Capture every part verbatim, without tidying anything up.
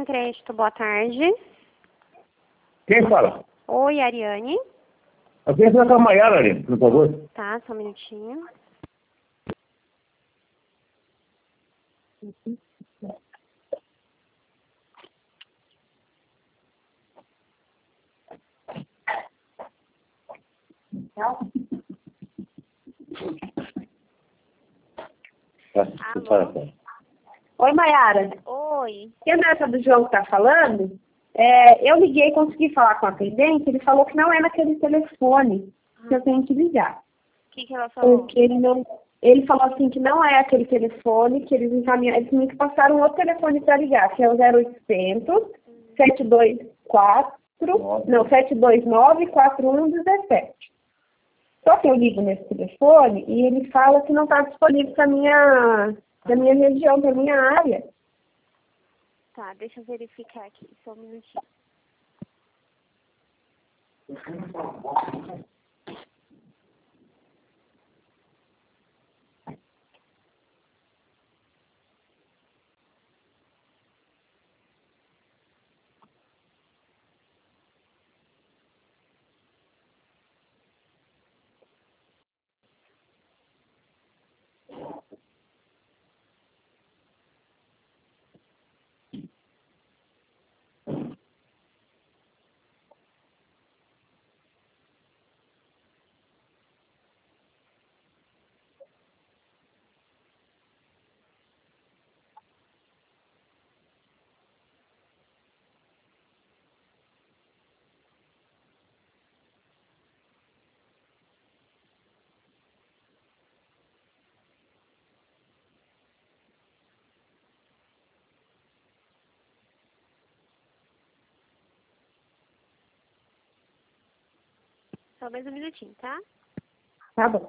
Crédito, boa tarde. Quem fala? Oi, Ariane. Eu queria falar com a Maiara ali, por favor. Tá, só um minutinho. Alô? Oi, Maiara. Oi. Quem é essa do João que tá falando? É, eu liguei e consegui falar com a atendente, ele falou que não é naquele telefone que eu tenho que ligar. O que, que ela falou? Porque ele não. Ele falou assim que não é aquele telefone, que eles encaminham, eles me passaram um outro telefone para ligar, que é o zero oitocentos, sete dois quatro, não, sete dois nove, quatro um um sete. Só que eu ligo nesse telefone e ele fala que não está disponível para minha, para minha região, para minha área. Tá, deixa eu verificar aqui, só um minutinho. Só mais um minutinho, tá? Tá bom.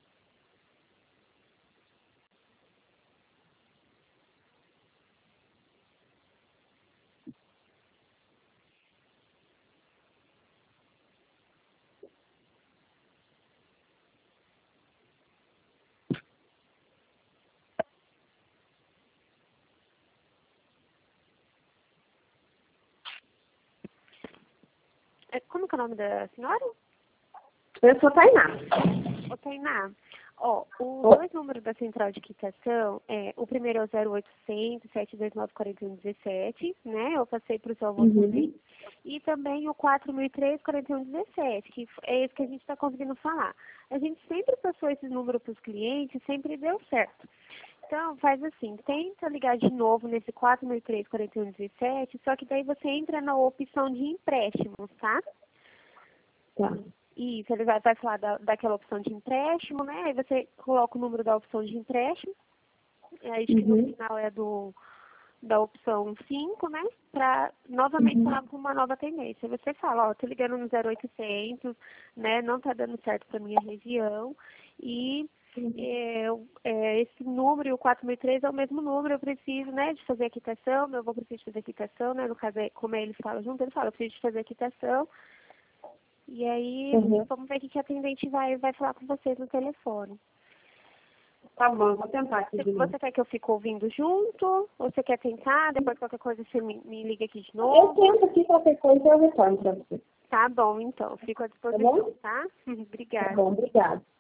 É, como que é o nome da senhora? Eu sou Tainá. Ô, Tainá, ó, os dois números da central de quitação, é, o primeiro é o zero oitocentos, sete dois nove, quatro um um sete, né? Eu passei para o seu avô Uhum. também. E também o quatro mil e três, quarenta e um dezessete, que é esse que a gente está conseguindo falar. A gente sempre passou esses números para os clientes, sempre deu certo. Então, faz assim, tenta ligar de novo nesse quatro mil e três, quarenta e um dezessete, só que daí você entra na opção de empréstimos, tá? Tá. Isso, ele vai, vai falar da, daquela opção de empréstimo, né? Aí você coloca o número da opção de empréstimo, aí acho que no Uhum. final é do, da opção cinco, né? Para novamente Uhum. falar com uma nova tendência. Você fala, ó, tô ligando no zero oitocentos, né? Não tá dando certo para minha região e é, é, esse número, o quatro mil e três é o mesmo número, eu preciso, né, de fazer a quitação, meu avô precisa de fazer a quitação, né? No caso, é, como ele fala junto, ele fala, eu preciso de fazer a quitação. E aí, Uhum. vamos ver o que a atendente vai, vai falar com vocês no telefone. Tá bom, vou tentar aqui Se de novo. você quer que eu fique ouvindo junto, ou você quer tentar, depois qualquer coisa você me, me liga aqui de Eu novo. tento aqui qualquer coisa eu retorno para você. Tá bom, então, fico à Tá disposição, bom? tá? Tá Obrigada. bom, obrigada.